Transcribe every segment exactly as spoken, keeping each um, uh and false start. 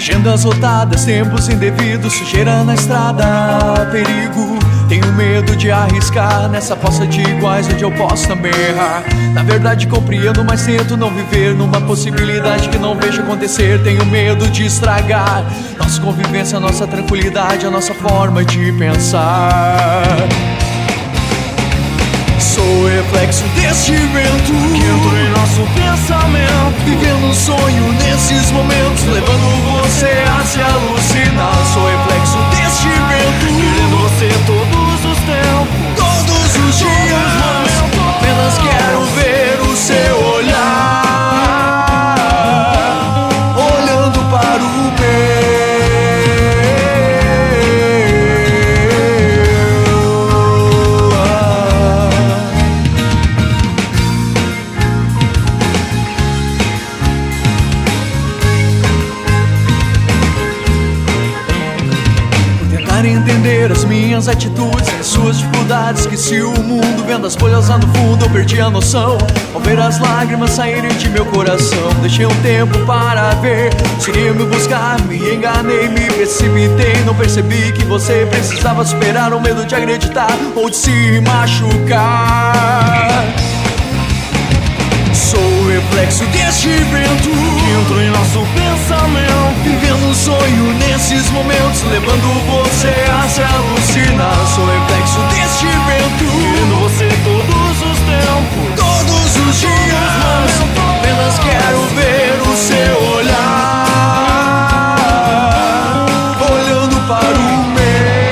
Agendas lotadas, tempos indevidos, sujeira na estrada, perigo. Tenho medo de arriscar nessa poça de iguais onde eu posso também errar. Na verdade compreendo, mas tento não viver numa possibilidade que não vejo acontecer. Tenho medo de estragar nossa convivência, nossa tranquilidade, a nossa forma de pensar. Sou o reflexo deste vento que entrou em nosso pensamento, vivendo um sonho nesses momentos, levando você a se alucinar. Sou o reflexo deste vento, querendo você todos os tempos, todos os dias. Apenas quero ver o seu olhar, olhando para o meu. Entender as minhas atitudes, as suas dificuldades. Esqueci o mundo, vendo as folhas lá no fundo, eu perdi a noção. Ao ver as lágrimas saírem de meu coração, deixei um tempo para ver. Seria me buscar, me enganei, me precipitei. Não percebi que você precisava superar o medo de acreditar ou de se machucar. Sou o reflexo deste vento que entrou em nosso pensamento, vivendo um sonho nesses momentos, levando você a se alucinar. Sou o reflexo deste vento, querendo você todos os tempos, todos os dias. Apenas quero ver o seu olhar, olhando para o meu.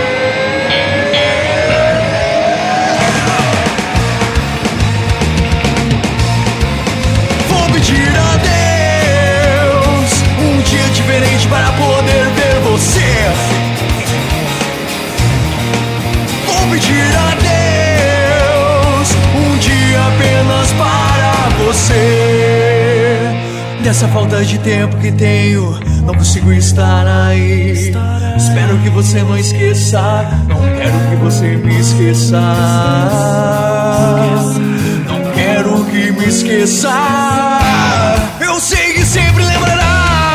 Vou pedir a Deus um dia diferente para poder ver você. Vou pedir a Deus um dia apenas para você. Nessa falta de tempo que tenho, não consigo estar aí. Espero que você não esqueça, não quero que você me esqueça. Não quero que me esqueça. Eu sei que sempre lembrará.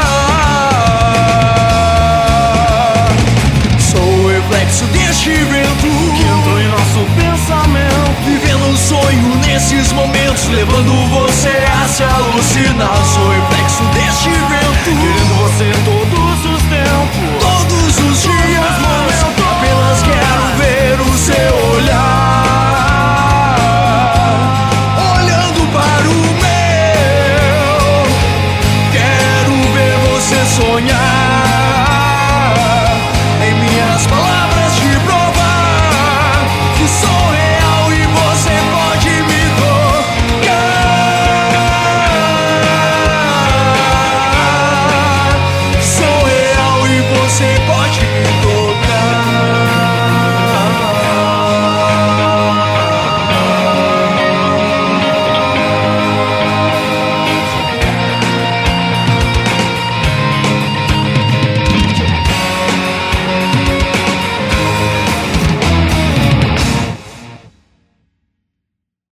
Sou o reflexo deste vento que entrou em nosso pensamento, vivendo um sonho nesses momentos, levando você a se alucinar. Sou o reflexo deste vento, querendo você todos os tempos, todos os dias. Apenas quero ver o seu olhar, olhando para o meu. Quero ver você sonhar.